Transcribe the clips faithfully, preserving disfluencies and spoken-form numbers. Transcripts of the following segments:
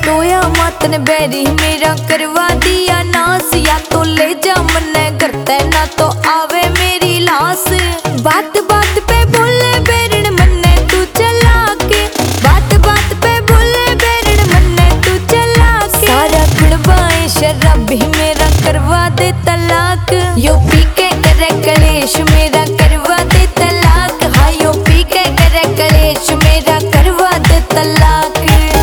टोया मातन बैरी मेरा करवा दिया नास। या तो ले जा मन्ने करते ना तो आवे मेरी लाश। बात बात पे बोले बैरण मन्ने तू चला के, बात बात पे बोले बैरण मन्ने तू चला के। सारा खड़बाए शराबी मेरा करवा दे तलाक। यो पी के करे कलेश मेरा करवा दे तलाक। हाँ यो पी के करे कलेश मेरा करवा दे तलाक।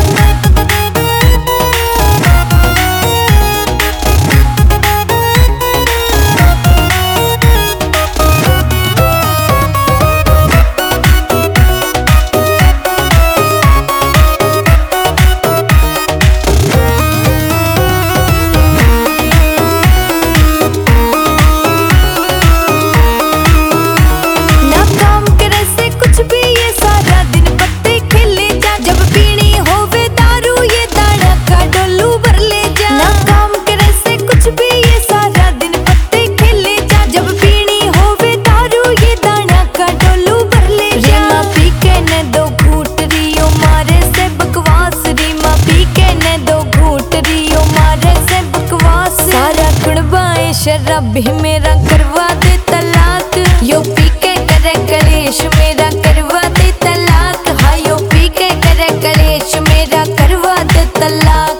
शराबी मेरा करवा दे तलाक। यो पी के करे कलेश मेरा करवा दे तलाक। हाँ यो पी के करे कलेश मेरा करवा दे तलाक।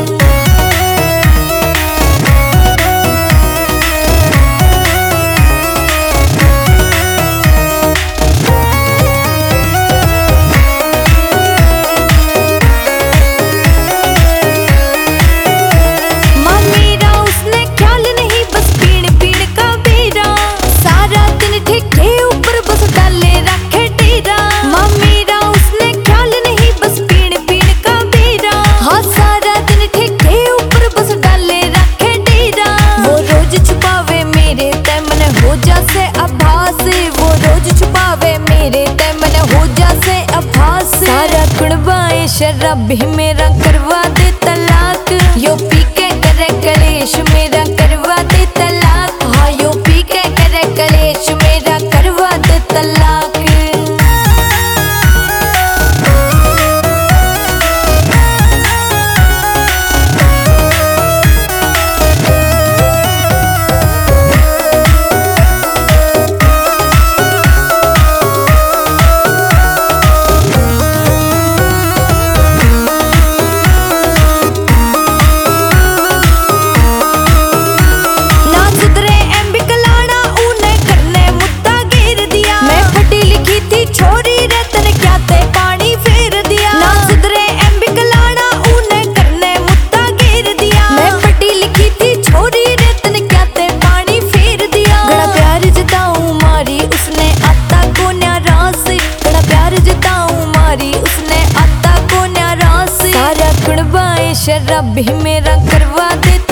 शराबी मेरा करवा दे तलाक। यो पी के करे कलेश मेरा करवा दे तलाक। हाँ यो पी के करे कलेश मेरा करवा दे तलाक। शराबी मेरा करवा दे।